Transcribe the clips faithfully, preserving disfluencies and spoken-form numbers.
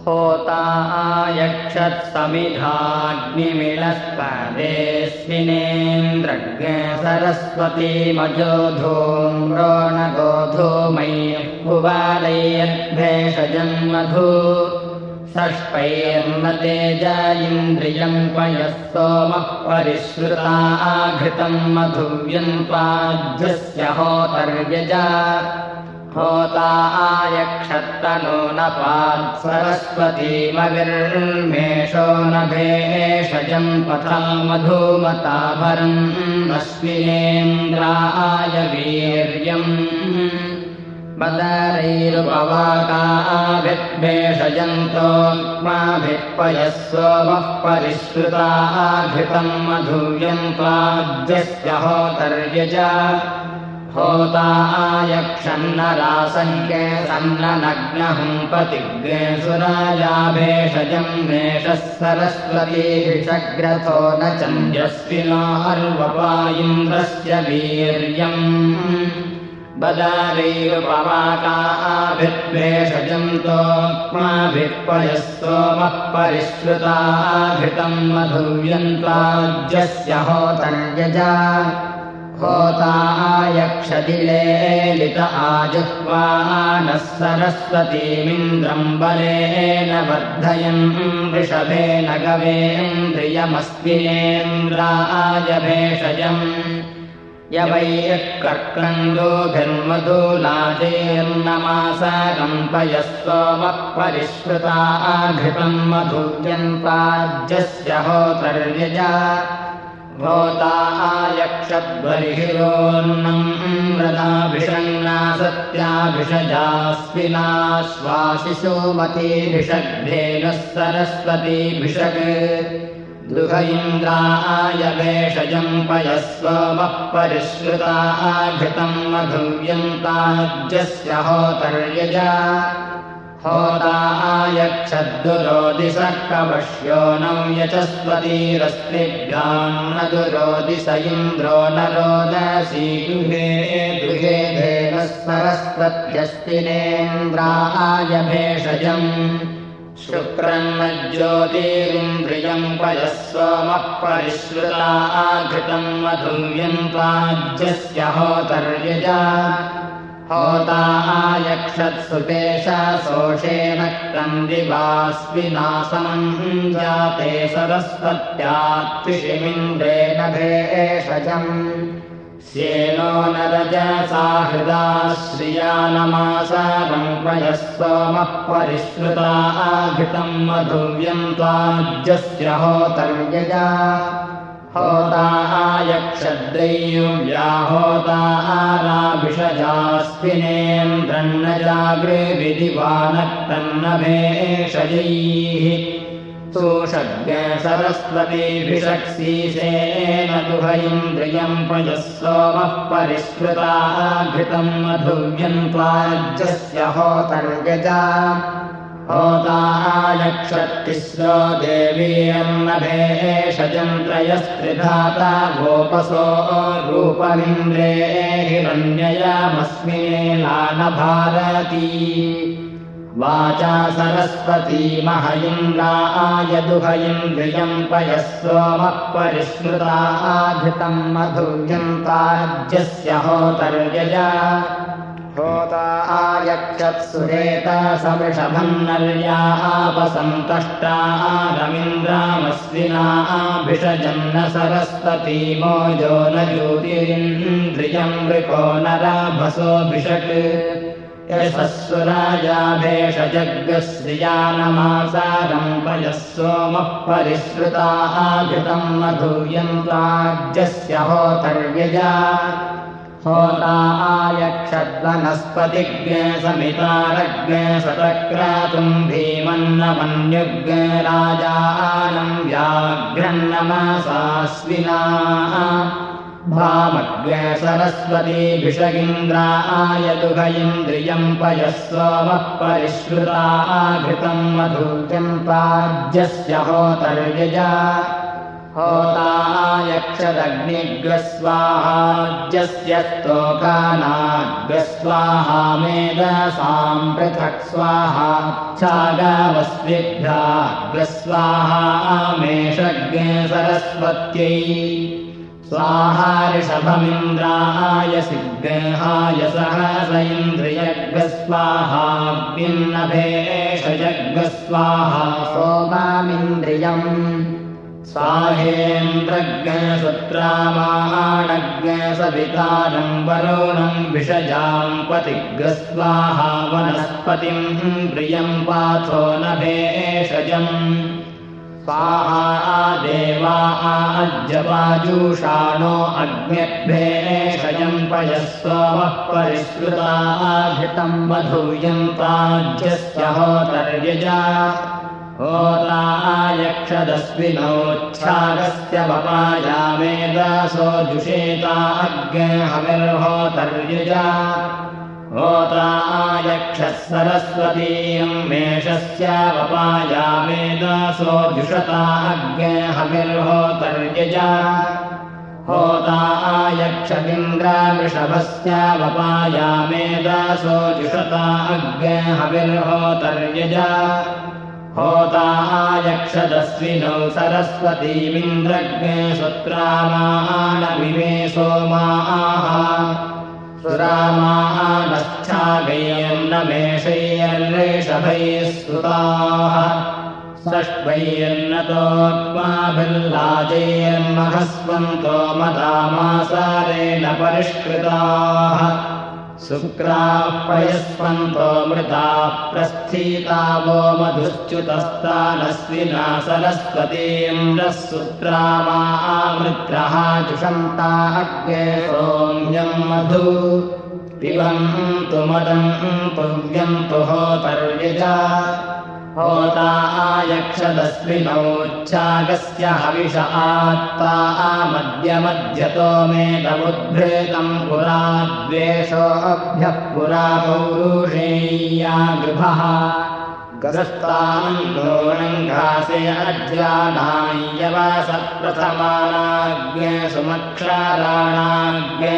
होता आयक्षत्समिधाग्निमिलस्पदेऽस्मिनेन्द्रज्ञे सरस्वतीमजो धूम्रो न गोधूमैः पुवालयद्भेषजन्मधू षष्पैर्न तेजा इन्द्रियं पयः सोमः परिश्रुता घृतं मधुव्यन्त्वाज्यस्य होतर्यजा होता आयक्षत्तनो न पात् सरस्वतीमविर्मेषो न भेषजं पथा मधुमताभरम् अश्विनेन्द्राय वीर्यम् बदरैर्पवाकाभिर्भेषजन्तोऽग्माभिः सोमः परिश्रुता घृतं मधुव्यन्त्वाज्यस्य होतर्यजा होता आयक्षन्नरासङ्गे सन्ननग्नहुम्पतिग्ने सुराजा भेषजं मेषः सरस्वतीभिषग्रथो न चन्द्रस्विनो अर्वपायिन्द्रस्य वीर्यम् बदारैरुपवाकाभिर्भेषजन्तोऽग्माभिः पयः सोमः परिश्रुता घृतं मधुव्यन्त्वाज्यस्य होतर्यजा होता आयक्षदिलेलित आजुह्वानः सरस्वतीमिन्द्रं बलेन वर्धयन् वृषभेन गवेन्द्रियमस्मिनेन्द्राय भेषजम् यवैः कर्कन्दोभिर्मधुलाजेर्नमासाकं पयः सोमः परिश्रुता घृतं मधुव्यन्त्वाज्यस्य होतर्यजा होता आयक्षद्बर्हिरोन्नम् मृदाभिषण्णा सत्याभिषजास्विनाश्वासिषोमतीभिषग्धेनुः सरस्वतीभिषग् दुह इन्द्राय भेषजं पयः सोमः परिश्रुता घृतं मधुव्यन्त्वाज्यस्य होतर्यजा होता आयक्षद्दुरोदिसः कवश्यो नौ यचस्वतीरस्मिभ्यान्न दुरोदिस इन्द्रो न रोदसी दुहे दुहे धेनः सरस्वत्यस्तिनेन्द्राय भेषजम् शुक्रन्नज्योतिरिन्द्रियं पयः सोमः परिश्रुता घृतं मधुव्यन्त्वाज्यस्य होतर्यजा होता आयक्षत्सुपेशा सोषेण क्रन्दिवास्विनासमं जाते सरस्वत्यात्तिषिमिन्द्रेण भेषजम् स्येनो न रजसा हृदा श्रिया नमासारं पयः सोमः परिश्रुता घृतं मधुव्यन्त्वाज्यस्य होतर्यजा होता आयक्षद्रय्युव्या होता आराभिषजास्मिनेन्द्रन्न जागृविदिवानक्तन्न भेषजैः सूषज्ञ सरस्वतीभिषक्सीसेन दुह इन्द्रियं पयः सोमः परिश्रुता घृतं मधुव्यन्त्वाज्यस्य होतर्यजा होता आयक्षत्तिस्रो देवीर्न भेषजं त्रयस्त्रिधाता गोपसो रूपमिन्द्रे हिरण्ययामस्मिनेलानभारती वाचा सरस्वती मह इन्द्राय दुह इन्द्रियं पयः सोमः परिश्रुता घृतं मधुव्यन्त्वाज्यस्य होतर्यजा होता आयक्षत्सुरेता सवृषभं नर्यापसन्तष्टा रवीन्द्रामस्विना भिषजन्न सरस्वती मोजो न ज्योतिरिन्द्रियं वृको नराभसोऽभिषक् यशस्सुराजा भेषजग्श्रिया नमासारं पयः सोमः परिश्रुता घृतं मधुव्यन्त्वाज्यस्य होतर्यजा होता आयक्षद्वनस्पतिज्ञे समितारज्ञे शतक्रातुं भीमन्नमन्युज्ञे राजानं व्याघ्रन्नमासास्विना भामज्ञे सरस्वतीभिषगिन्द्राय दुह इन्द्रियं पयः सोमः परिश्रुता घृतं मधुव्यन्त्वाज्यस्य होतर्यजा होतायक्षदग्निग्रस्वाहाज्यस्य स्तोकानाग्रस्वाहा मेधसाम् पृथक् स्वाहा छागावस्विभ्याग्रस्वाहा मेषज्ञे सरस्वत्यै स्वाहा ऋषभमिन्द्राय सिद्धेहाय सहस इन्द्रियग्रस्वाहा भिन्नभेषजग्रस्वाहा सोमामिन्द्रियम् स्वाहेन्द्रज्ञ सुत्रामाणज्ञ सवितारम् वरुणम् विषजाम् पतिग्रस्वाहा वनस्पतिम् प्रियम् पाथो न भेषजम् स्वाहा देवा आज्यवाजूषाणो अग्न्यभ्येषजम् पयस्वः परिश्रुताभितम् मधुयन्ताज्यस्य होतर्यजा होतायक्षदस्विनोच्छागस्य वपायामेदासो जुषेता अग्निहविर्होतर्यजा होतायक्षः सरस्वतीयम् मेषस्य वपायामेदासो जुषता अग्निहविर्होतर्यजा होतायक्षमिन्द्रावृषभस्य वपायामेदासो जुषता अग्निहविर्होतर्यजा होतायक्षदस्विनौ सरस्वतीमिन्द्रज्ञे सुत्रामानविवे सोमाः सुरामानश्चागैर्न मेषैर्षभैः स्तुताः षष्ट्वैर्नतोऽग्माभिर्लाजैर्महस्वन्तो मदामासारेण परिष्कृताः शुक्राः पयस्वन्तो मृताः प्रस्थिता वो मधुश्च्युतस्तानस्विना सरस्वतीन्द्रः सुत्रामावृत्रः जुषन्ता अग्ने सोम्यम् मधु पिबन्तु मदन्तु व्यन्तु होतर्यजा होतायक्षदस्विनोच्छागस्य हविष आत्ता मध्यमध्यतो मेदमुद्भृतम् पुरा द्वेषोऽभ्यः पुरा पौरुषेय्या गृभः गस्तान्दोरङ्घासे अज्रानायवासप्रथमानाग्ने सुमक्षाराणाग्ने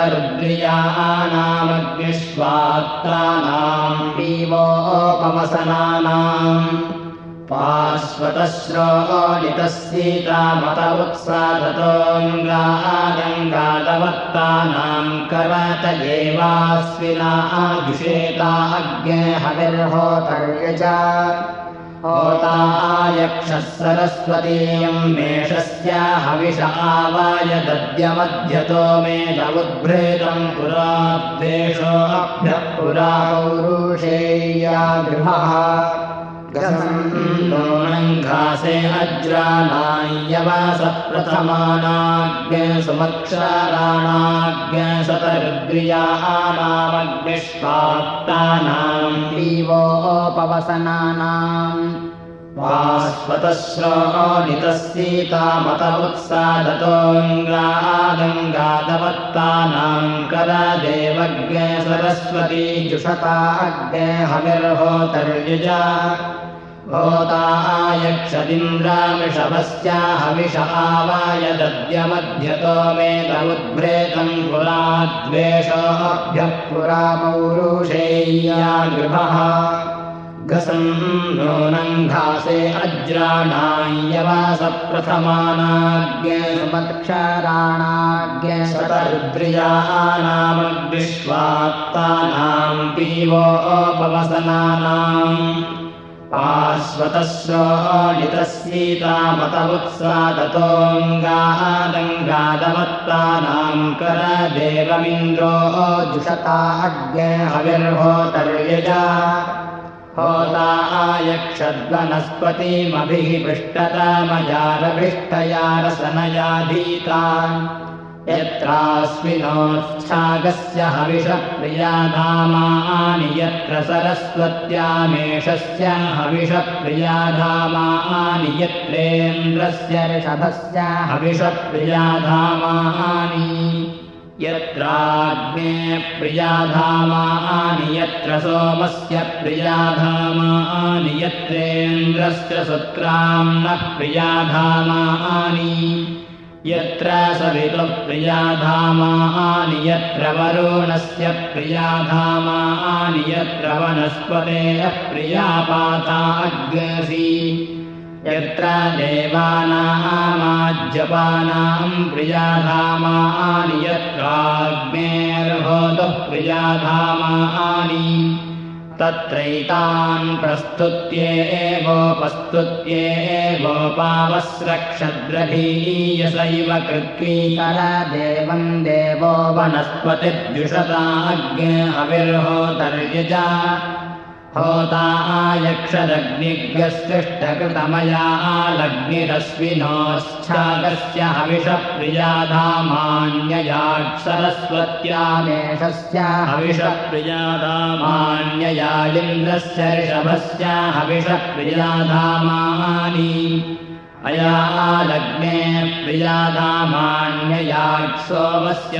शतरुद्रियानामग्निष्वात्तानाम् पीवोपवसनानाम् पार्श्वतश्रोलितस्यीता उत्सादतोऽङ्गादङ्गादवत्तानाम् करतयेवास्विना जुषेता अग्ने हविर्होतर्यजा होतायक्षः सरस्वतीयम् मेषस्य हविष आवाय दद्यमध्यतो मेदमुद्भृतम् पुरा द्वेषोऽभ्यः पुरा पौरुषेय्या गृभः गसन्दोरङ्घासे अज्रानायवासप्रथमानाग्ने सुमक्षाराणाग्ने शतरुद्रियानामग्निष्वात्तानाम् पीवोपवसनानाम् पार्श्वतश्रोलितस्यीता उत्सादतोऽङ्गादङ्गादवत्तानाम् करदेवज्ञे सरस्वती जुषता अग्ने हविर्होतर्यजा होतायक्षदिन्द्रावृषभस्य हविष आवाय दद्यमध्यतो मेदमुद्भृतम् पुरा द्वेषोऽभ्यः पुरा पौरुषेय्या गृभः गसन्दोरङ्घासे अज्रानायवासप्रथमानाग्ने सुमक्षाराणाग्ने शतरुद्रियानामग्निष्वात्तानाम् पीवोपवसनानाम् पार्श्वतश्रोलितस्यीता उत्सादतोऽङ्गादङ्गादवत्तानाम् करदेवमिन्द्रो जुषता अग्ने हविर्होतर्यजा होतायक्षद्वनस्पतिमभिः पृष्ठतमजारभिष्टया रसनयाधीतान् यत्रास्मिनोच्छागस्य हविषः प्रियाधामानि यत्र सरस्वत्यामेषस्य हविषः प्रियाधामानि यत्रेन्द्रस्य ऋषभस्य हविषः प्रियाधामानि यत्राग्ने प्रियाधामानि यत्र सोमस्य प्रियाधामानि यत्रेन्द्रस्य शुक्राम्नः प्रियाधामानि यत्र सवितुः प्रियाधामानि यत्र वरुणस्य प्रियाधामानि यत्र वनस्पतेः प्रियापाता अग्नसि यत्र देवानामाज्यपानां प्रियाधामानि यत्राग्नेर्होतुः प्रियाधामानि तत्रैतान् प्रस्तुत्येवोपस्तुत्येवोपावस्रक्षद्रभीयसैव कृत्वीकर देवं देवो वनस्पतिर्जुषता अग्ने हविर्होतर्यजा होता आयक्षदग्निभ्यस्तिष्ठकृतमया आलग्निरश्विनोश्चागस्य हविषः प्रियाधामान्ययाक्षरस्वत्यामेषस्य हविषः प्रियाधामान्ययालिन्द्रस्य ऋषभस्य हविषः प्रियाधामानि अयालग्ने प्रियाधामान्ययाक्सोमस्य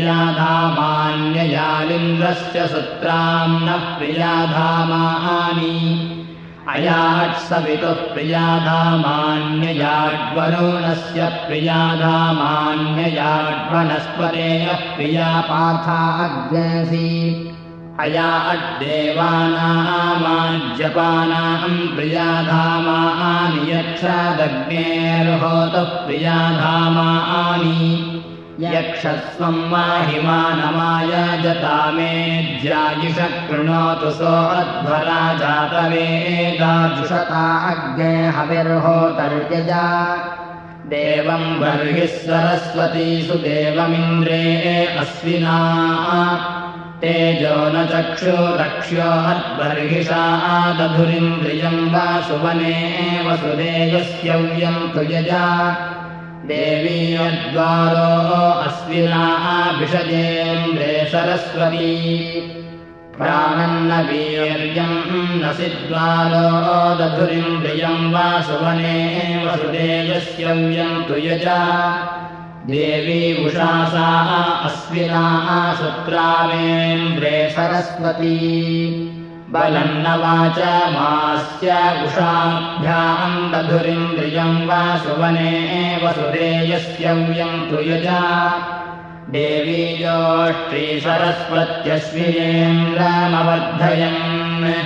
प्रियाधामान्ययालिन्द्रस्य सुत्राम्नः प्रियाधामानि अयाट्सवितुः प्रियाधामान्ययाड्वरुणस्य प्रियाधामान्ययाड्वनस्पतेः प्रियापाथा अग्नसि अयाड्देवानामाज्यपानां प्रियाधामानि यक्षदग्नेर्होतुः प्रियाधामानि यक्षस्वं माहिमानमायजतामेज्यायुषः कृणोतु सोऽध्वरा जातवेदाजुषता अग्ने हविर्होतर्यजा देवं बर्हिः सरस्वतीषु देवमिन्द्रे अश्विना तेजो न चक्षुरक्ष्यो अद्बर्हिषा दधुरिन्द्रियं वासुवने वसुदेवस्यव्यं तु यजा देवी यद्वारो अश्विना भिषजेन्द्रे सरस्वती प्राणन्न वीर्यं न सिद्वारो दधुरिन्द्रियं वासुवने वसुदेवस्यव्यं तु यजा देवी उषासा अश्विना शुक्रावेन्द्रे सरस्वती बलन्न वाचमास्य उषाभ्यां दधुरिन्द्रियं वासुवने वसुदेवस्यव्यं तु यजा देवी योष्ठी सरस्वत्यश्विनेन्द्रमवर्धयन्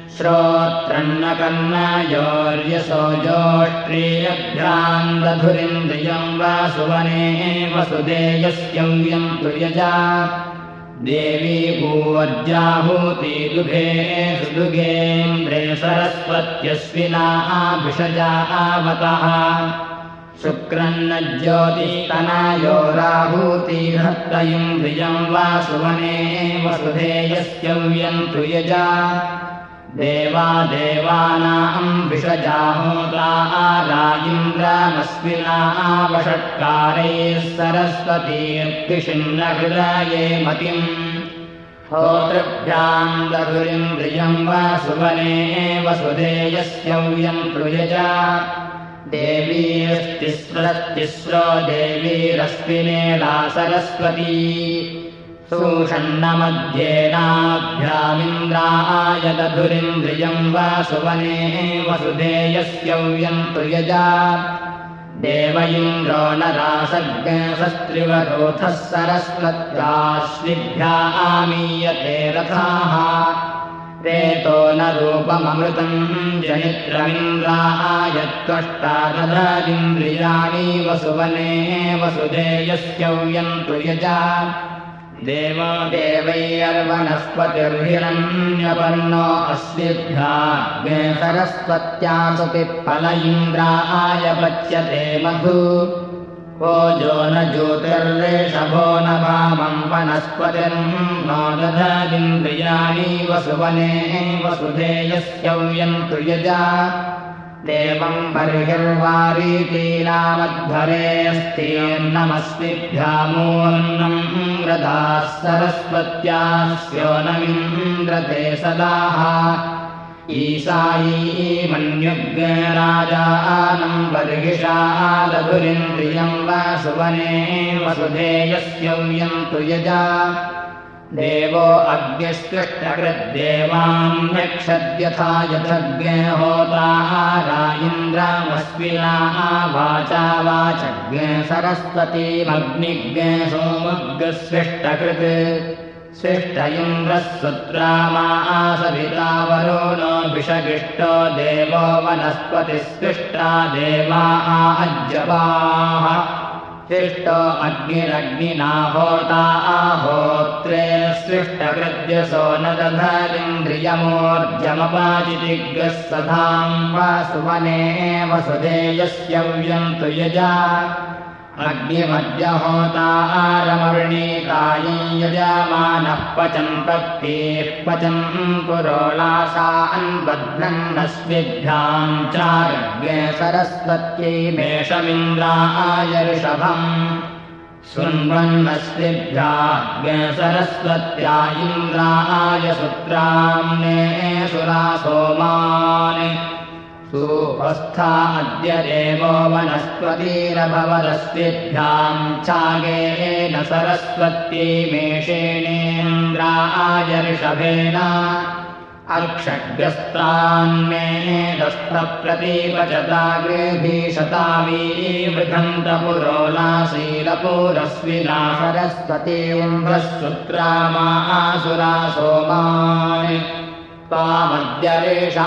श्रोत्रन्नकर्णयोर्यसो जोष्ट्रीयभ्यां दधुरिन्द्रियं वासुवने वसुदेवस्यव्यं तु यजा देवी भूवर्जाहूतिदुघे सुदुघेन्द्रे सरस्वत्यश्विना भिषजा आवतः शुक्रन्न ज्योतिस्तनयो राहूतिहत्त इन्द्रियं वासुवने वसुदेवस्यव्यं तु यजा देवा देवानां भिषजाहोता राजिन्द्रमश्विना वषट्कारैः सरस्वतीर्तिषिन्नहृदये मतिम् होतृभ्यां दधुरिन्द्रियं वासुवने वसुदेवस्यव्यं तु यजा देवीस्तिस्रस्तिस्रो देवीरश्विनेला सरस्वती सूषण्णमध्येनाभ्यामिन्द्राय दधुरिन्द्रियं वासुवने वसुदेवस्यव्यं तु यजा देव इन्द्रो नरासग्नसस्त्रिवरोथः सरस्वत्याश्विभ्यामीयते रथाः रेतो न रूपममृतं जनित्रमिन्द्राय त्वष्टादधरिन्द्रियाणि वसुवने वसुदेवस्यव्यं तु यजा देवो देवैर्वनस्पतिर्हिरण्यपर्णो अश्विभ्याग्ने सरस्वत्यासु पिप्पल इन्द्राय पच्यते मधु ओजो न ज्योतिर्षभो न वामं वनस्पतिर्नो दधरिन्द्रियाणि वसुवने वसुदेवस्यव्यं तु यजा देवं बर्हिर्वारीतीनामध्वरेऽस्तीर्णमस्मिभ्यामूर्णं रथाः सरस्वत्यास्यो नमिन्द्रते सदाः ईशायी मन्युग् राजानं बर्हिषा दधुरिन्द्रियं वसुवने वसुधेयस्यव्यन्तु यजा देवो अग्निस्पृष्टकृद्देवान्यक्षद्यथा यथज्ञ होता रायिन्द्रमस्विना वाचा वाचज्ञ सरस्वतीमग्निज्ञ सोमुग्स्पृष्टकृत् स्पृष्ट इन्द्रः सुत्रामा सविता वरुणो विषगिष्टो देवो वनस्पतिस्पृष्टा देवा अज्जपाः स्पृष्टो अग्निरग्निना होता आहोत्रे स्पृष्टकृद्यसो न दधरिन्द्रियमोर्जमपाचितिग्रः सधां वसुवने वसुधेयस्यव्यन्तु यजा अग्निमद्य होतारमवृणीतायै यजमानः पचन् पक्तिः पचन् पुरोलासान् बध्नन्नस्मिभ्यां चारज्ञ सरस्वत्यै मेषमिन्द्राय ऋषभम् शृण्वन्नस्मिभ्याज्ञ सरस्वत्या इन्द्राय सुत्राम्ने सुरा सोमान् सुपस्था अद्य देवो वनस्पतिरभवदस्मिभ्यां चागेन सरस्वत्यै मेषेणेन्द्राय ऋषभेन अर्क्षग्रस्तान्मेदस्थप्रतीपचता गृभीषतावीवृधन्तपुरोलाशीलपुरस्विना सरस्वतीन्द्रः सुत्रामासुरा सोमान् त्वामद्यरेष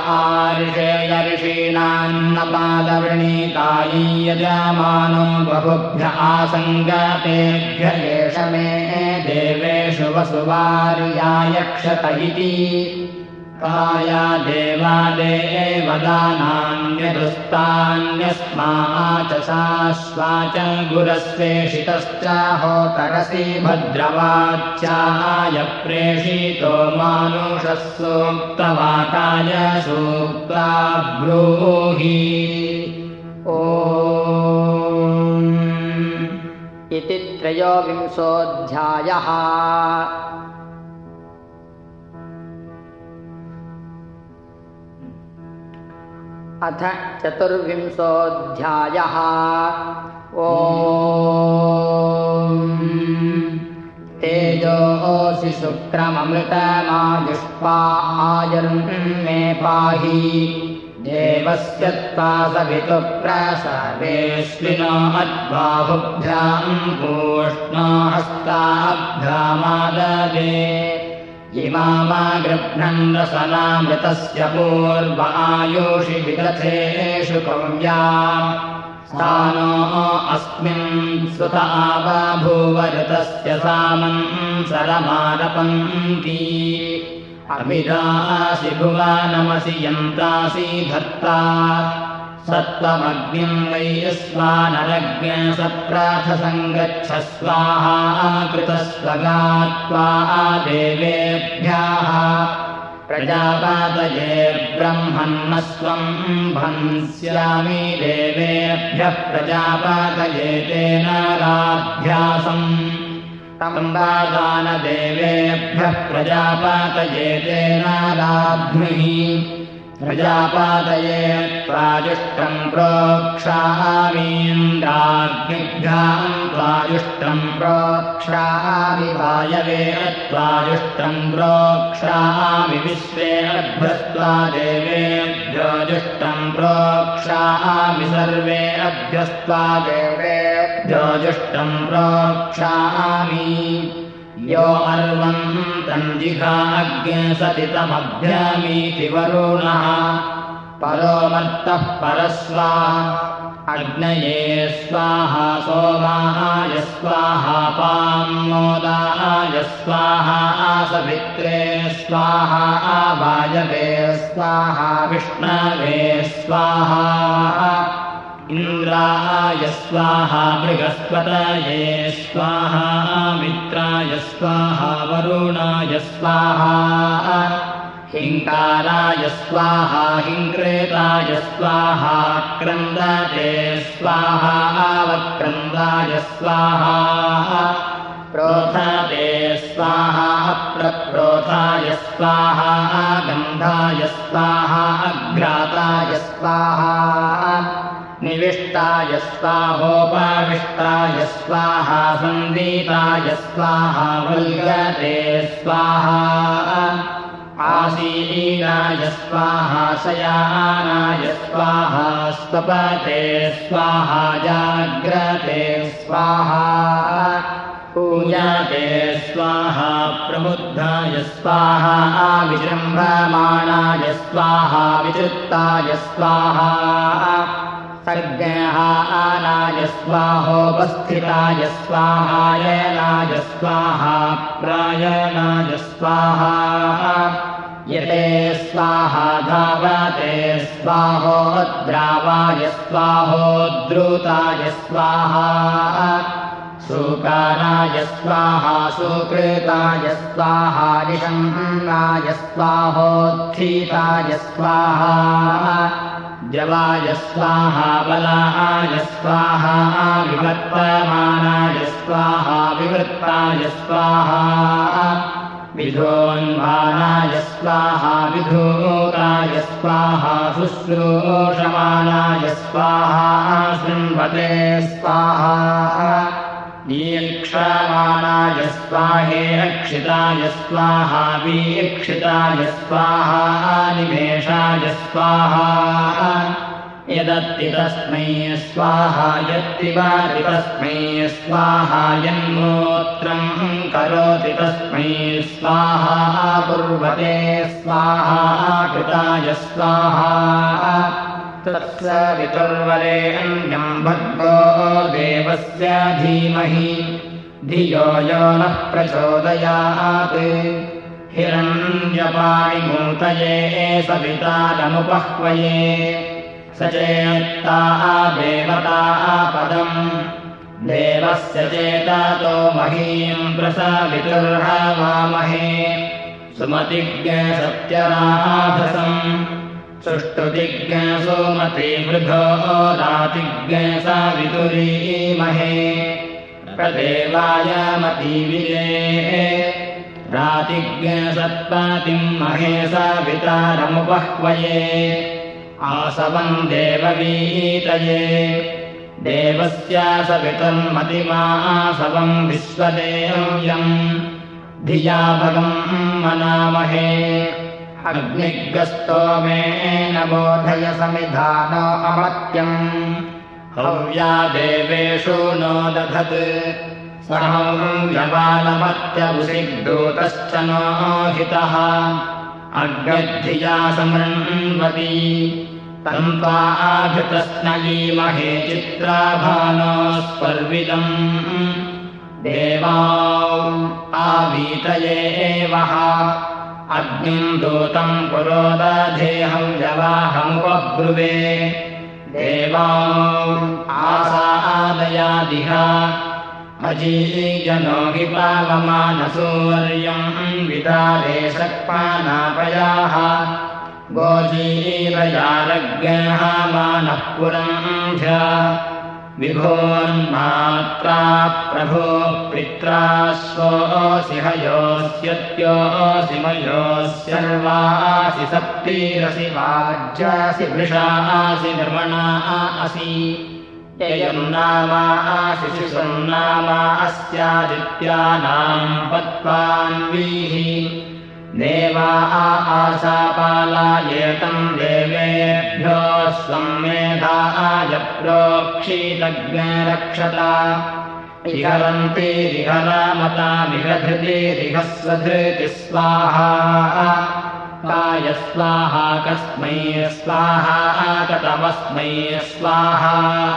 आर्षेयर्षीणान्नपादवृणीतायै यजमानो बहुभ्य आसङ्गतेभ्य एष मे देवेषु वसुवार्यायक्षत इति काया देवा देवदानान्यदुस्तान्यस्माचसाश्वाच गुरस्वेषितश्च होतरसि भद्रवाच्याय प्रेषितो मानुषः सूक्तवाकाय सूक्ता ब्रूहि ॐ इति त्रयोविंशोऽध्यायः। अथ चतुर्विंशोऽध्यायः। ॐ तेजोऽसि शुक्रममृतमायुष्पा आयुर्मे पाहि देवस्य त्वा सवितुः प्रसवेश्विनो मद्बाहुभ्यां पूष्णो हस्ताभ्यामाददे इमामा गृह्णन् रसनामृतस्य पूर्व आयुषि विदथेषु कव्या स्थानो अस्मिन् सुत आवभूवऋतस्य सामन् सरमारपन्ति अमिदासि भुवानमसि यन्तासि धत्ता सत्त्वमग्निं वैश्वानरज्ञ सप्राथसङ्गच्छ स्वाहा कृतस्वगात्वा देवेभ्यः प्रजापातये ब्रह्मन्नस्वं भन्स्यामि देवेभ्यः प्रजापातये तेन राभ्यासम् तम्बादानदेवेभ्यः प्रजापातये तेन राध्मिः प्रजापातये त्वाजुष्टं प्रोक्षामीन्द्राग्निभ्यां त्वाजुष्टं प्रोक्षामि वायवे त्वाजुष्टं प्रोक्षामि विश्वेभ्यस्त्वा देवेभ्यो जुष्टं प्रोक्षामि सर्वेभ्यस्त्वा देवेभ्यो जुष्टं प्रोक्षामि यो अर्वं तञ्जिघाग्ने सतितमभ्यामीति वरुणः परो मत्तः परस्वा अग्नये स्वाहा सोमाय स्वाहा पामोदाय स्वाहा सवित्रे स्वाहा वायवे स्वाहा विष्णवे स्वाहा इन्द्राय स्वाहा बृहस्पतये स्वाहा मित्राय स्वाहा वरुणाय स्वाहा हिङ्काराय स्वाहा हिङ्क्रेताय स्वाहा क्रन्दते स्वाहा वक्रन्दाय स्वाहा प्रोथते स्वाहा प्रप्रोथाय स्वाहा गन्धाय स्वाहा अघ्राताय स्वाहा निविष्टाय स्वाहोपविष्टाय स्वाहा सन्दीताय स्वाहा वल्गते स्वाहा आसीनाय स्वाहा शयानाय स्वाहा स्वपते स्वाहा जाग्रते स्वाहा पूजाते स्वाहा प्रबुद्धाय स्वाहा विजृम्भमाणाय स्वाहा विचृत्ताय स्वाहा सर्गहानाय स्वाहोपस्थिताय स्वाहायनाय स्वाहा प्रायणाय स्वाहा यते स्वाहा धावते स्वाहोद्रावाय स्वाहोद्धृताय स्वाहा सुकाराय स्वाहा सुकृताय स्वाहा निशम्नाय स्वाहोत्थिताय स्वाहा जवाय स्वाहा बलाय स्वाहा विवर्तमानाय स्वाहा विवृत्ताय स्वाहा विधोन्मानाय स्वाहा विधूताय स्वाहा शुश्रूषमाणाय स्वाहा शृण्वते स्वाहा ईक्षमाणाय स्वाहेक्षिताय स्वाहा वीक्षिताय स्वाहा निमेषाय स्वाहा यदत्ति तस्मै स्वाहा यत्तिवाति तस्मै स्वाहा यन्मूत्रं करोति तस्मै स्वाहा कुर्वते स्वाहा कृताय स्वाहा तत्सवितुर्वरेण्यं भर्गो देवस्य धीमहि धियो यो नः प्रचोदयात् हिरण्यपाणिमूतये सवितारमुपह्वये स चेत्ता देवता पदम् देवस्य चेतातो महीं प्रसवितुर्हवामहे सुमतिज्ञ सत्यराधसम् सुष्टुतिज्ञ सोमते वृधो रातिज्ञ सावितुरीमहे प्रदेवाय मतीविजे रातिज्ञ सत्पतिं महे सवितारमुपह्वये आसवं देववीतये देवस्य सवितुर्मतिमासवं विश्वदेव्यम् धिया भगं मनामहे अग्निगस्तोमेन बोधय समिधानो अमत्यम् हव्या देवेषु नो दधत् सहव्यवालमत्यबुसिग्दूतश्च नो हितः अग्रद्धिया समृण्वती तन्त्वा आभृतस्नयीमहे चित्राभानो स्पर्विदम् देवाौ आवीतये वः अग्निम् दूतम् पुरोदधेहं यवाहमुपब्रुवे देवाौ आसादयादिह अजीजनो हि पावमानसूर्यम् विदारे शक्पानापयाः गोजीरयारज्ञः मानः पुरम् ध्य विभोन्मात्रा प्रभो पित्राश्वोऽसि हयोऽस्यत्योऽसि मयोऽस्यर्वासि सप्तिरसि वाज्यासि वृषासि निर्मणा असि ययुर्नामासि शिशुर्नामा अस्यादित्यानाम् पत्वान्वीः देवा आशापालायेतम् देवेभ्यो स्वं मेधाय प्रोक्षीतज्ञरक्षता इहरन्तीरिहरामतामिहधृतिरिहस्वधृति स्वाहा काय स्वाहा कस्मै स्वाहा कतमस्मै स्वाहा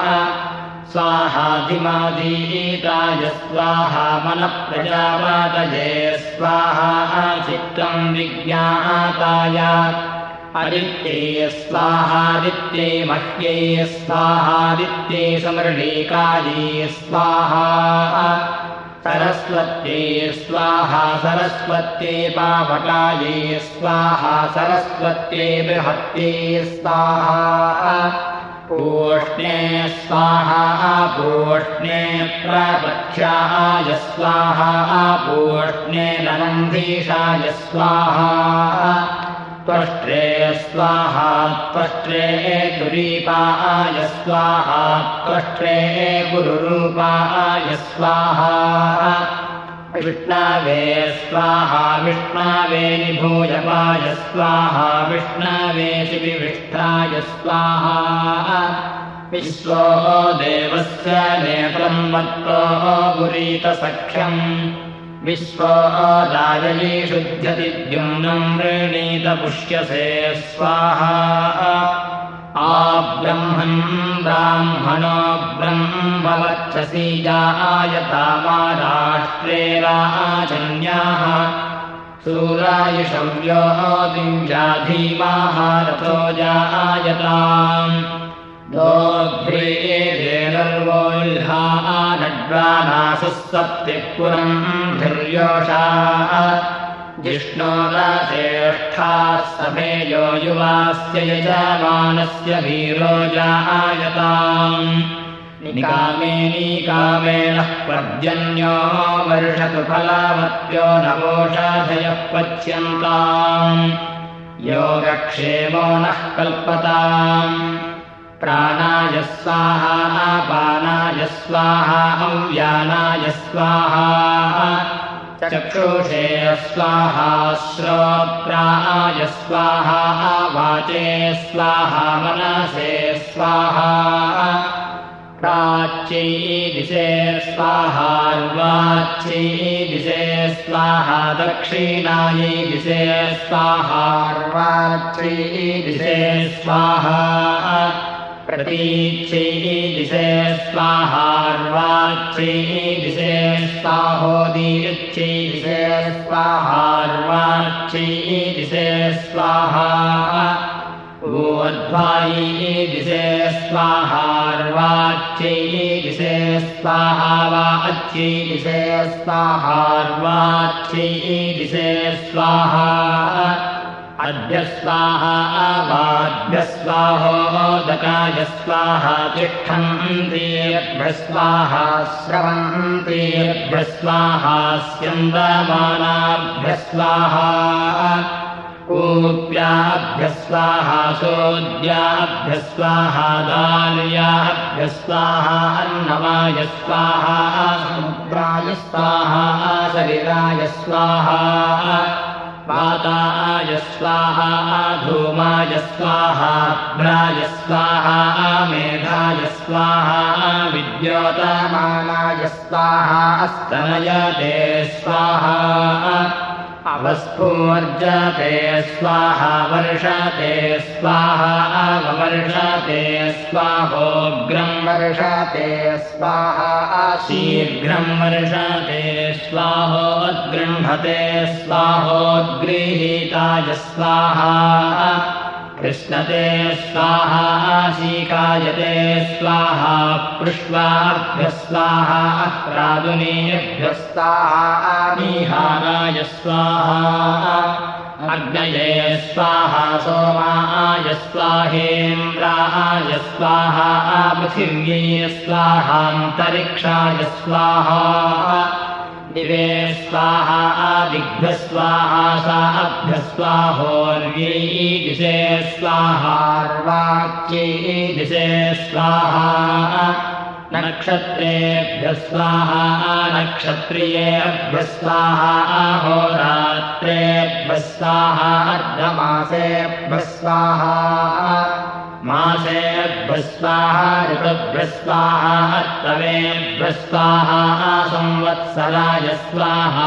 स्वाहाधिमादीताय स्वाहा मनःप्रजावातये स्वाहा चित्तम् विज्ञाताय आदित्ये स्वाहादित्ये मह्ये स्वाहादित्ये समृळीकाये स्वाहा सरस्वत्ये स्वाहा सरस्वत्ये पावकाये स्वाहा सरस्वत्ये बृहत्ये स्वाहा पूष्णे स्वाहा पूष्णे प्रपथ्याय स्वाहा पूष्णे नन्दीशाय स्वाहा त्वष्ट्रे स्वाहा त्वष्ट्रे तुरीपाय स्वाहा त्वष्ट्रे गुरुरूपाय स्वाहा विष्णवे स्वाहा विष्णवे निभूयपाय स्वाहा विष्णवे शिविविष्ठाय स्वाहा विश्वो देवस्य नेत्रं मत्तो गुरीतसख्यम् विश्वो राजयी शुध्यति द्युम्नं वृणीत पुष्यसे स्वाहा आब्रह्मन् ब्राह्मणो ब्रह्मवर्चसी जायतामाराष्ट्रे राजन्याः सूरायुषव्यो दिञ्जाधीमाः रथो जायताम् दोभ्रीरेणर्वोल्हा नड्वानासुः सप्तिः पुरम् धीर्योषा जिष्णोराश्रेष्ठाः सभेयो युवास्य यजमानस्य वीरो जायताम् निकामे निकामेनः पर्जन्यो वर्षतु फलावत्यो नवोषाधयः पच्यन्ताम् योगक्षेमो नः कल्पताम् प्राणाय स्वाहा अपानाय स्वाहा अव्यानाय स्वाहा चक्षुषे स्वाहा श्रोत्राय स्वाहा वाचे स्वाहा मनसे स्वाहा प्राच्यै दिशे स्वाहा वाच्यै दिशे स्वाहा दक्षिणायै दिशे स्वाहा वाच्यै दिशे स्वाहा प्रतीच्यै दिशे स्वाहा वाच्यै दिशे स्वाहोदीच्यै दिशे स्वाहा वाच्यै दिशे स्वाहा ऊर्ध्वायै दिशे स्वाहा वाच्यै दिशे स्वाहा वाच्यै दिशे स्वाहा वाच्यै दिशे स्वाहा अद्य स्वाहा वाद्य स्वाहोदकाय स्वाहा तिष्ठन्तेभ्यः स्वाहा श्रवन्तेभ्यः स्वाहा स्यन्दमानाभ्यः स्वाहा कूप्याभ्यः स्वाहा सोद्याभ्यः स्वाहा दाल्याभ्यः स्वाहा अन्नवाय स्वाहा समुद्राय स्वाहा शरीराय स्वाहा वाताय स्वाहा धूमाय स्वाहा भ्राय स्वाहा मेघाय स्वाहा विद्योतमानाय स्वाहा स्तनयते स्वाहा अवस्फूर्जते स्वाहा वर्षते स्वाहा अववर्षते स्वाहोग्रं वर्षते स्वाहा शीघ्रं वर्षते स्वाहोद्गृह्णते स्वाहोद्गृहीताय स्वाहा कृष्णते स्वाहा शीकायते स्वाहा पृष्वाभ्यः स्वाहा प्रादुनेभ्यः स्वाहा निहाराय स्वाहा अग्नये स्वाहा सोमाय स्वाहेन्द्राय स्वाहा पृथिव्यै स्वाहान्तरिक्षाय स्वाहा दिवे स्वाहा दिग्भ्यः स्वाहा साभ्यः स्वाहोर्यै दिशे स्वाहा वाच्यै दिशे स्वाहा नक्षत्रेभ्यः स्वाहा नक्षत्रियेभ्यः स्वाहा अहोरात्रेभ्यः स्वाहा अर्धमासेभ्यः स्वाहा मासेभ्यः स्वाहा ऋतुभ्यः स्वाहा अत्तवेभ्यः स्वाहा संवत्सराय स्वाहा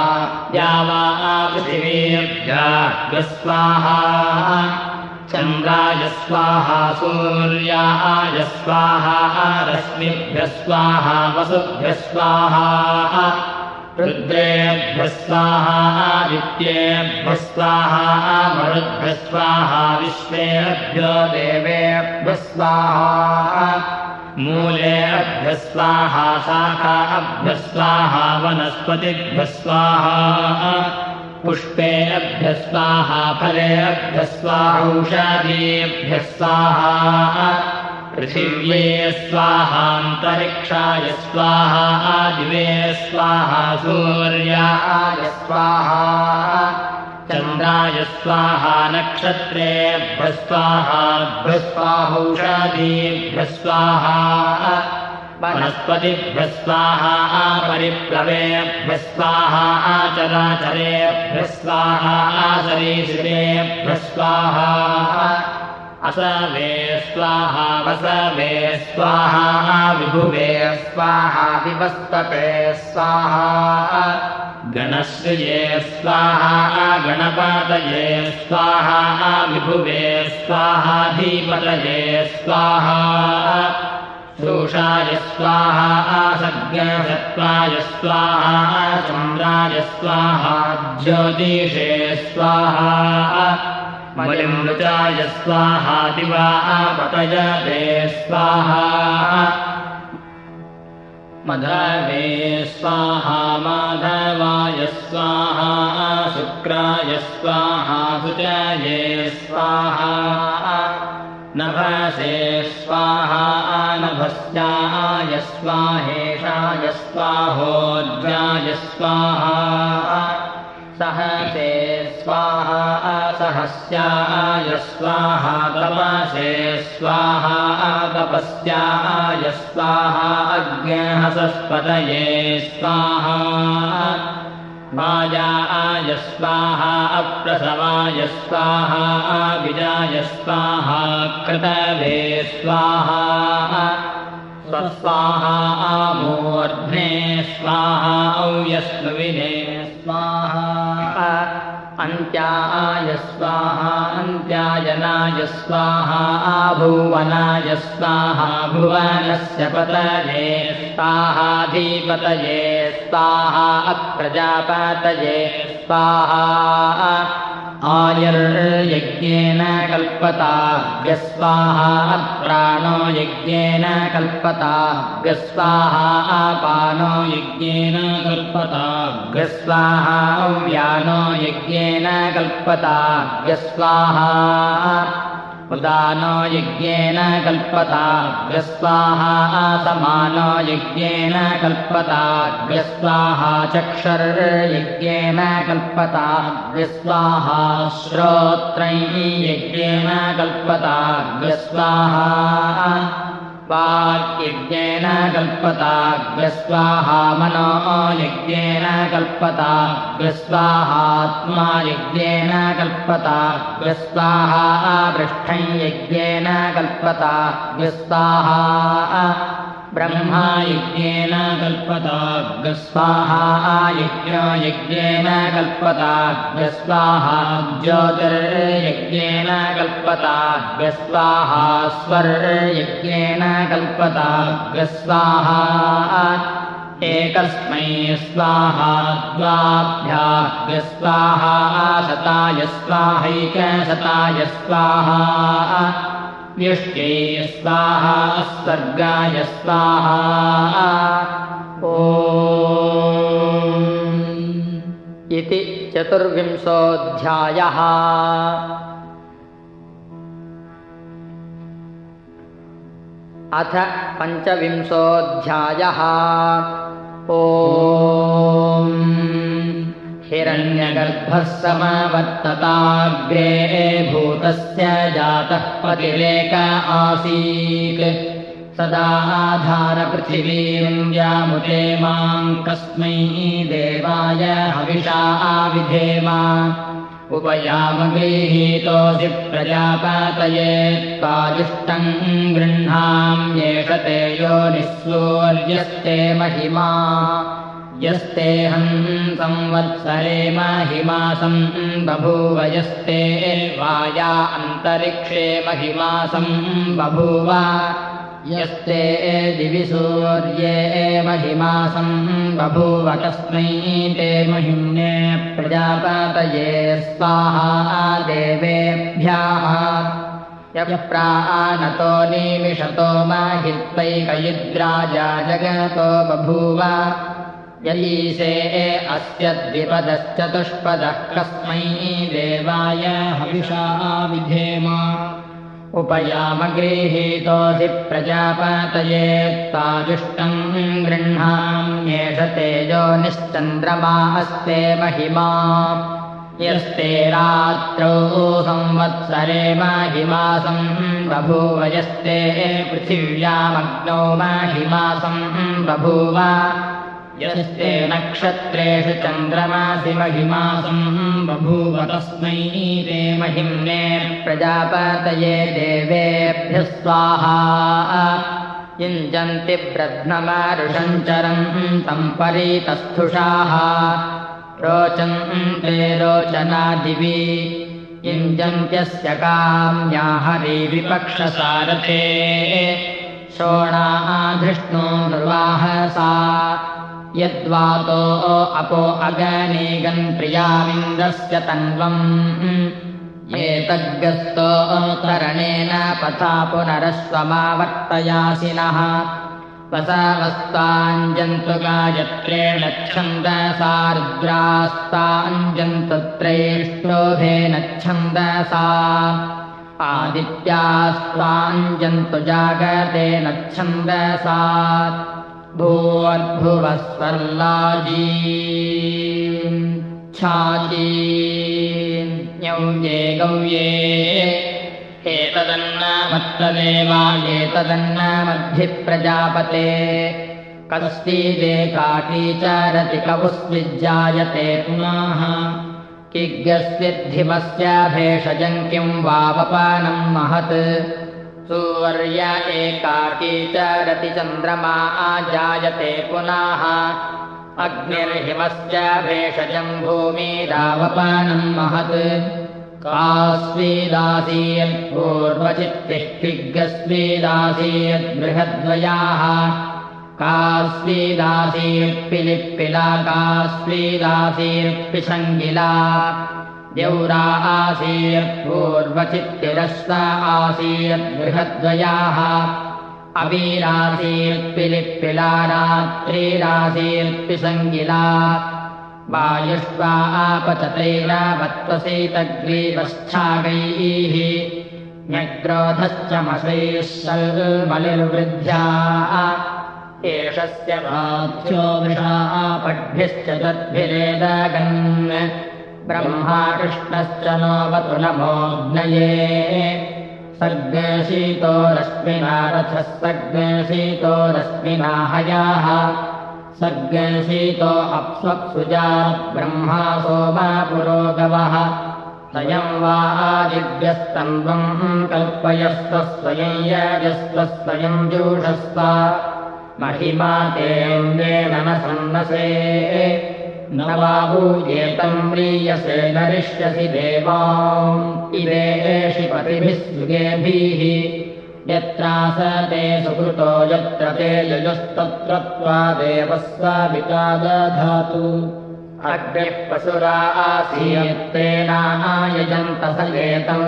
द्यावापृथिवीभ्यः स्वाहा चन्द्राय स्वाहा सूर्याय स्वाहा रश्मिभ्यः स्वाहा वसुभ्यः स्वाहा रुद्रेभ्यः स्वाहा आदित्येभ्यः स्वाहा मरुद्भ्यः स्वाहा विश्वेभ्यो देवेभ्यः स्वाहा मूलेभ्यः स्वाहा शाखाभ्यः स्वाहा वनस्पतिभ्यः स्वाहा पुष्पेभ्यः स्वाहा फलेभ्यः स्वाहौषधीभ्यः स्वाहा पृथिव्ये स्वाहान्तरिक्षाय स्वाहा दिवे स्वाहा सूर्याय स्वाहा चन्द्राय स्वाहा नक्षत्रेभ्यः स्वाहा स्वाहौषधीभ्यः स्वाहा वनस्पतिभ्यः स्वाहा परिप्लवेभ्यः स्वाहा चराचरेभ्यः स्वाहा सरीसृपेभ्यः स्वाहा असवे स्वाहा वसवे स्वाहा विभुवे स्वाहा विवस्पते स्वाहा गणश्रिये स्वाहा गणपतये स्वाहा विभुवे स्वाहाधिपतये स्वाहा शोषाय स्वाहा सज्ञसत्त्वाय स्वाहा चन्द्राय स्वाहा ज्योतिषे स्वाहा मलिमृचाय स्वाहा दिवापतये स्वाहा मधवे स्वाहा माधवाय स्वाहा शुक्राय स्वाहा सुचये स्वाहा नभसे स्वाहा नभस्याय स्वाहेशाय स्वाहोज्जाय स्वाहा सहसे स्वाहा सहस्याय स्वाहा तपसे स्वाहा तपस्याय स्वाहा अग्न्यहसस्पतये स्वाहा वाजाय स्वाहा अप्रसवाय स्वाहा विजाय स्वाहा क्रतवे स्वाहा स्वस्वाहा मूर्ध्ने स्वाहा औयस्विने स्वाहा अन्त्याय स्वाहा अन्त्यायनाय स्वाहा भुवनाय स्वाहा भुवनस्य पतये स्वाहाधिपतये स्वाहा अप्रजापतये स्वाहा आयुर्यज्ञेन कल्पताभ्य स्वाहा अप्राणो यज्ञेन कल्पताभ्य स्वाहा अपानो यज्ञेन कल्पताभ्य स्वाहा व्यानो यज्ञेन कल्पताभ्य स्वाहा उदानो यज्ञेन कल्पताभ्य स्वाहा समानो यज्ञेन कल्पताभ्य स्वाहा चक्षुर्यज्ञेन कल्पताभ्य स्वाहा श्रोत्रैः यज्ञेन कल्पताभ्य स्वाहा वाक्यज्ञेन कल्पताभ्य स्वाहा मनो यज्ञेन कल्पताभ्य स्वाहात्मा यज्ञेन कल्पताभ्य स्वाहा पृष्ठं यज्ञेन कल्पताभ्य स्वाहा ब्रह्मा यज्ञेन कल्पताभ्य स्वाहा यज्ञो यज्ञेन कल्पताभ्य स्वाहा ज्योतिर्यज्ञेन कल्पताभ्य स्वाहा स्वर्यज्ञेन कल्पताभ्य स्वाहा एकस्मै स्वाहा द्वाभ्याभ्य स्वाहा शताय स्वाहैकशताय स्वाहा व्युष्ट्यै स्वाहा सर्गाय स्वाहा ॐ इति चतुर्विंशोऽध्यायः। अथ पञ्चविंशोऽध्यायः। ॐ हिरण्यगर्भः समवर्तताग्रे भूतस्य जातः पतिरेक आसीत् सदा आधारपृथिवीं व्यामुते मां कस्मै देवाय हविषा आविधेम उपयामगृहीतोऽसि प्रजापतये त्वाजुष्टं गृह्णाम्येष ते योनिःसूर्यस्ते महिमा यस्तेऽहं संवत्सरे महिमासं बभूव यस्ते वाया अन्तरिक्षे महिमासं बभूव यस्ते दिवि सूर्ये महिमासं बभूव तस्मै ते महिम्ने प्रजापतये स्वाहा देवेभ्यः यः प्राणतो निमिषतो महित्वैकयिद्राजा जगतो बभूव यईशे अस्य द्विपदश्चतुष्पदः कस्मै देवाय हविषा विधेम उपयामगृहीतोऽसि प्रजापतये त्वाजुष्टं गृह्णाम्येष तेजो निश्चन्द्रमा अस्ते महिमा यस्ते रात्रौ संवत्सरे महिमासं बभूव यस्ते पृथिव्यामग्नौ महिमासं बभूव यस्ते नक्षत्रेषु चन्द्रमासि महिमासं बभूव तस्मै ते महिम्ने प्रजापतये देवेभ्यः स्वाहा युञ्जन्ति ब्रध्नमारुषञ्चरं तं परितस्थुषाः रोचन्ते रोचनादिवि युञ्जन्त्यस्य काम्या हरि विपक्षसारथे शोणाधृष्णो निर्वाहसा यद्वातो अपो अगनीगन् प्रियामिन्द्रस्य तन्वम् एतद्गस्तो तरणेन पथा पुनरश्वमावर्तयासिनः वसावस्ताञ्जन्तु गायत्रेण छन्दसा रुद्रास्ताञ्जन्तु त्रैष्टोभेन छन्दसा आदित्यास्ताञ्जन्तु जागतेन छन्दसा भूर्भुवस्वर्लाजी छाजी ञौये गौये एतदन्न मत्तदेवा एतदन्न मद्भिः प्रजापते कस्तीदेकाकी चरति कवुस्विज्जायते पुनः किग्यस्विद्धिमस्य भेषजं किं वावपानं महत् सूर्य एकाकी चरति चन्द्रमा आजायते पुनः अग्निर्हिमस्य भेषजं भूमिरावपानं महत् कास्वीदासीयत्पूर्वचित्तिः किग्गस्वीदासीयद्बृहद्वयाः कास्वीदासीर्पिलिप्पिला कास्वीदासीर्पिशङ्गिला द्यौरा आसीर्पूर्वचित्तिरश्व आसीर्बृहद्वयाः अवीरासीर्पिलिप्पिला रात्रिरासीर्पिशङ्गिला वायुष्वा आपचतैरावत्वसेतग्रीवस्थागैः न्यग्रोधश्च मशैः शल्मलिर्वृद्ध्या एषस्य वाच्यो वृषा आपद्भिश्च तद्भिरेदगन् ब्रह्मा कृष्णश्च नोऽवतु नमोऽग्नये सर्गशीतो रश्मिना रथः सर्गशीतो रश्मिना हयाः सर्गशीतो अप्स्वप्सुजा ब्रह्मा सोमा पुरोगवः स्वयं वा आदिव्यस्तन्वं कल्पयस्व स्वयं यजस्व स्वयं जूषस्व महिमा तेऽन्येन न सन्नसे न वाभूयेतं म्रियसे नरिष्यसि देवाम् इदेषि पतिभिः सुगेभिः यत्रासते सुकृतो यत्र ते यजुस्तत्र त्वा देवः साविता दधातु अग्निः पशुरा आसीत्तेनायजन्त स एतं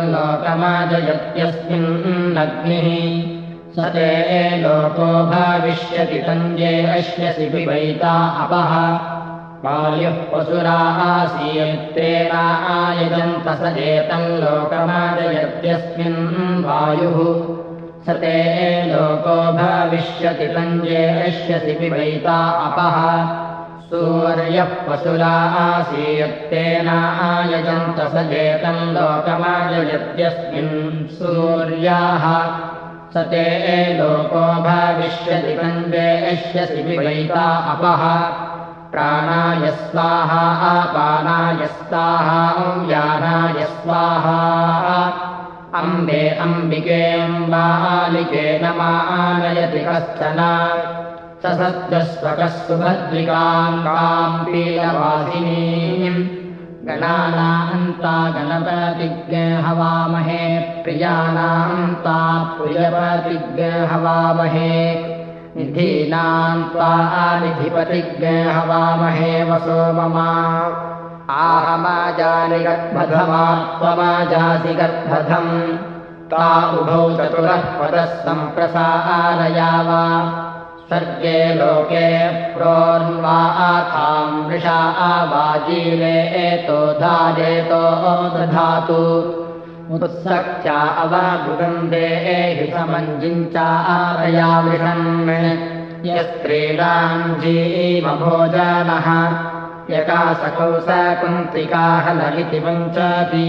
लोकमाजयत्यस्मिन्नग्निः स ते लोको भविष्यति तञ्जे अश्यसि पिबैता अपः वायुः पशुरा आसीत्तेनायजन्त स एतं लोकमाजयत्यस्मिन् वायुः स ते लोको भविष्यति तञ्जे अश्यसि पिबैता अपः सूर्यः पशुरा आसीत्तेनायजन्त स एतं लोकमाजयत्यस्मिन् सूर्याः स ते लोको भविष्यति तञ्जे अश्यसि पिबैता अपः प्राणाय स्वाहा अपानाय स्वाहा व्यानाय स्वाहा अम्बे अम्बिके अम्बालिके नमानयति कश्चन स सद्यस्वकः सुभद्रिकां कां पीलवासिनीम् गणानान्ता गणपतिज्ञ हवामहे प्रियानान्ता प्रियपतिज्ञ हवामहे निधीनान्त्वा निधिपतिज्ञ हवामहे वसो ममा आहमाजानि गर्भधमा त्वमाजासि गर्भधम् ता उभौ चतुरः पदः सम्प्रसारयाव सर्गे लोके प्रोन्वा आथां वृषा आवाजीरे एतो धारेतो दधातु उत्सख्या अवागुगन्धे एहि समञ्जिञ्चारया वृषन् यस्त्रीणां जीवभोजनः यकासकौ सकुन्तिकाहल इति वञ्चति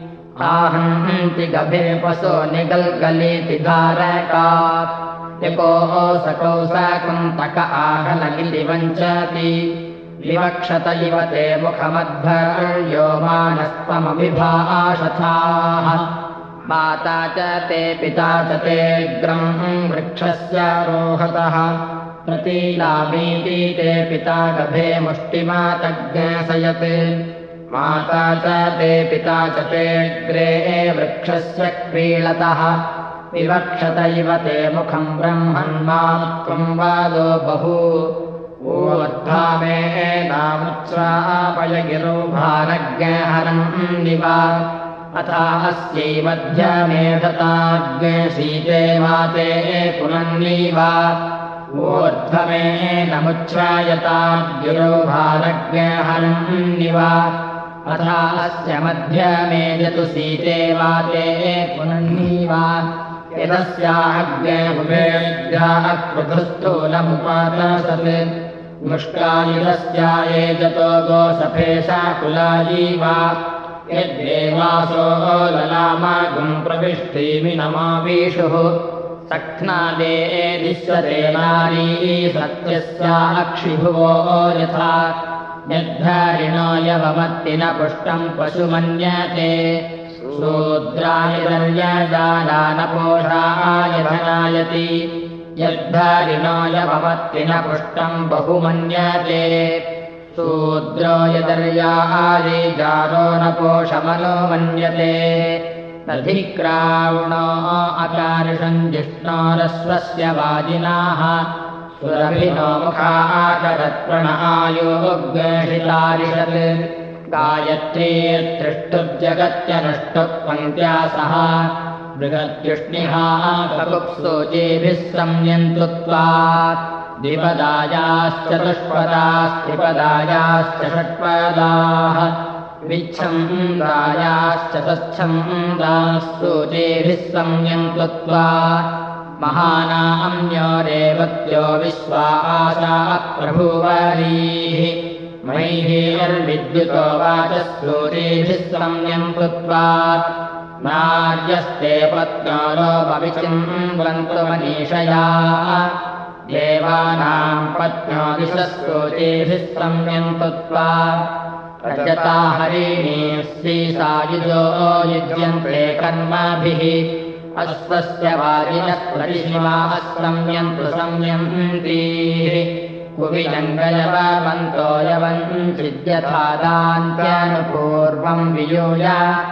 आहन्ति गभे पशो निगल्गलीति धारकात् यको सकौ सकुन्तक आहल इति वञ्चति विवक्षत इव ते मुखमद्भर्यो मानस्त्वमभिभाषथाः माता च ते पिता च ते अग्रम् वृक्षस्य रोहतः प्रतीलामीति ते पिता गभे मुष्टिमातज्ञसयते माता च ते पिता च ते अग्रे वृक्षस्य क्रीळतः विवक्षत इव ते मुखम् ब्रह्मन्मा त्वम् वादो बहु ऊर्ध्वा मे नामुच्छ्रापय गिरो भारज्ञहरम् निवा अथा अस्यै मध्यमेधताज्ञे शीते वाते पुनन्नीवा ऊर्ध्वमे नमुच्छ्रायताद्गिरो भारज्ञहरन्निवा अथा अस्य मध्यमेजतु शीते वाते पुनन्नीवा यदस्याग्ने भुवेद्याः पृथुस्थूलमुपातसत् मुष्टायुधस्या एजतो गोसफेशा कुलायीवा यद्देवासो ललामागुम् प्रविष्टिमिनमावीषुः सख्नादे दिश्यते नारी सत्यस्या अक्षिभुवो यथा यद्धारिणो यवमत्ति न पुष्टम् पशुमन्यते शूद्राय दर्यजानानपोषाय धनायति यद्धारिणो यवमत्ति न पुष्टम् बहुमन्यते शूद्रो यदर्याहारी जारो न पोषमनो मन्यते नधिक्रावणो अकार्षम् जिष्णोरश्वस्य वाजिनाः सुरभिनो मुखाकरत्प्रण आयोग्यषितारिषत् गायत्रीर्तिष्ठुर्जगत्यनुष्ठुः पङ्क्त्या सह बृहद्युष्णिहा ककुप्सोजेभिः संयन्तु त्वात् द्विपदायाश्चतुष्पदास्त्रिपदायाश्च षट्पदाः विच्छन्दायाश्च सच्छन्दास्तोजेभिः संयन्तु त्वात् महानाम्यो रेवत्यो विश्वासाः प्रभुवरीः मैहिर्विद्युतो वाचस्तोजेभिः संयन्तु त्वात् नार्यस्ते पत्नो लोपविचिन्वन्तु मनीषया देवानाम् पत्न्यो दिशस्तोजेभिः संयन्तु त्वात् रजता हरिणी श्रीसायुजो युज्यन्ते कर्मभिः अश्वस्य वाजिनः प्रतिशिवाः संयन्तु संयन्तीः कुविजङ्गयवन्तो यवञ्चिद्यथा दान्त्यनुपूर्वम् वियूय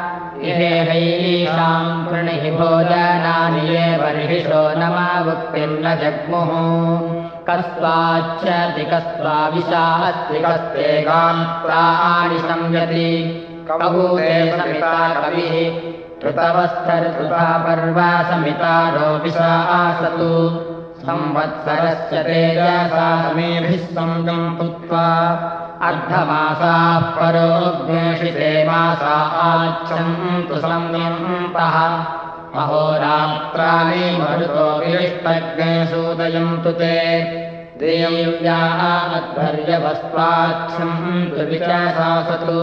इहेहैषाम् कृणिः भोजनानि ये बर्हिषो नमावुक्तिर्न जग्मुः कस्त्वाच्छति कस्त्वाविशास्ति कस्ते गान्त्वानि संयति कबूते समिता कविः ऋतवस्थर्तुता पर्वा समितारो विशासतु संवत्सरस्य तेजसा समेभिः संयन्तु त्वा अर्धमासाः परोऽग्नेषिते मासा आच्छन्तु संयन्तः अहोरात्राणि मरुतो विरिष्टग्ने सूदयन्तु ते देव्याः अध्वर्यवस्त्वाच्छन्तु विचासासतु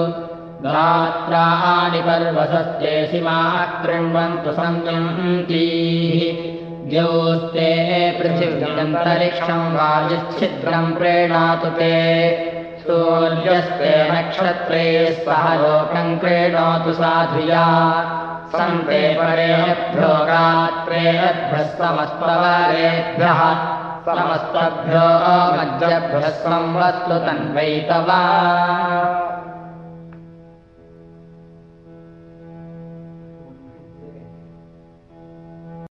रात्राणि पर्वसस्ते सीमाः कृण्वन्तु संयन्तीः द्यौस्ते पृथिव्यन्तरिक्षम् वायुच्छिद्रम् प्रेणातु ते सूर्यस्ते नक्षत्रे सह लोकम् क्रीणोतु साधुया सन्ते परेभ्यो रात्रेभ्यः समस्तवरेभ्यः समस्तभ्यो मध्यभ्यः संवत्सु तन्वैतवा